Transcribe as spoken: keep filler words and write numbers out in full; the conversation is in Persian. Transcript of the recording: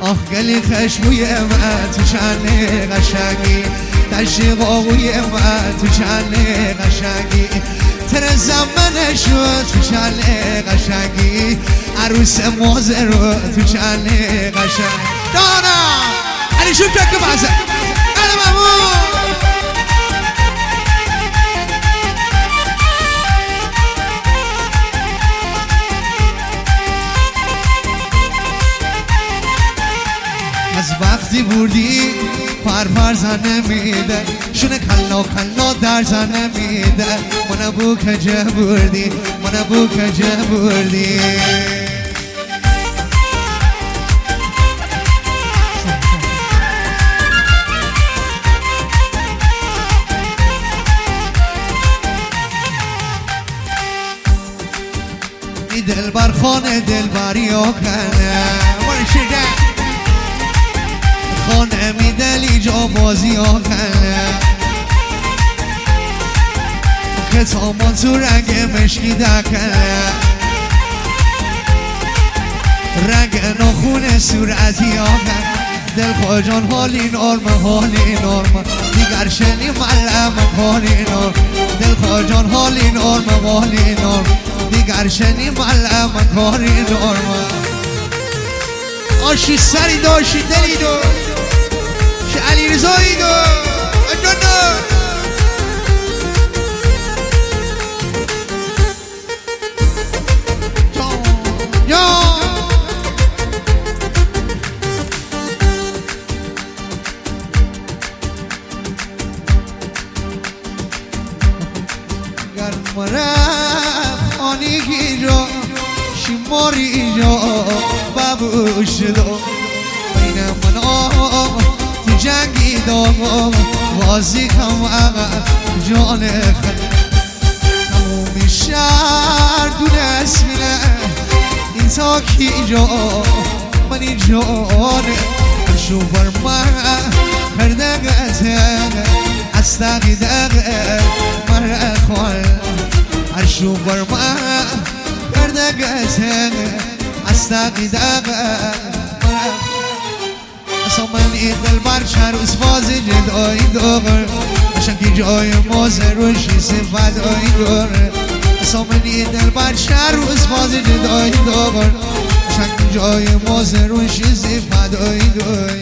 آخ گلی خشموی من تو چنه قشنگی تشریق آقوی من تو چنه قشنگی تر زمنه شد تو چنه قشنگی عروس موزه رو تو چنه قشنگی دانا علی شو که بازه علی مامون از وقتی بردی پرپر زن نمیده شونه کلا کلا در زن نمیده منو بو کجه بردی منو بو کجه بردی ای دل بر خانه دل بری ها کنه مرشده خانه می دلی جا بازی ها کنه کتامان تو رنگ مشکی دکنه رنگ نخون صورتی ها کنه دل خواجان حالی نرمه حالی نرمه دیگر شنی ملم حالی نرمه دل خواجان حالی نرمه حالی نرمه دیگر شنی ملم حالی نرمه آشی سری داشی دلی دو که علی رضایی دو اجانا یا گرم رفت آنی کی جا شماری جا بابوش دو بین من آم تو جنگی دام بازی کم جان خد تمومی شهر دونست مینه این تا کی جا منی جانه شو بر من کردگته از تقیدگه مره خوال عرشو بر من کردگته از تقیدگه اصلا من این دل بر چروس بازی جدایی دور باشم که جای موزه روشی صفدایی دور اصلا من این دل بر چروس بازی جدایی دور باشم که جای موزه روشی صفدایی دور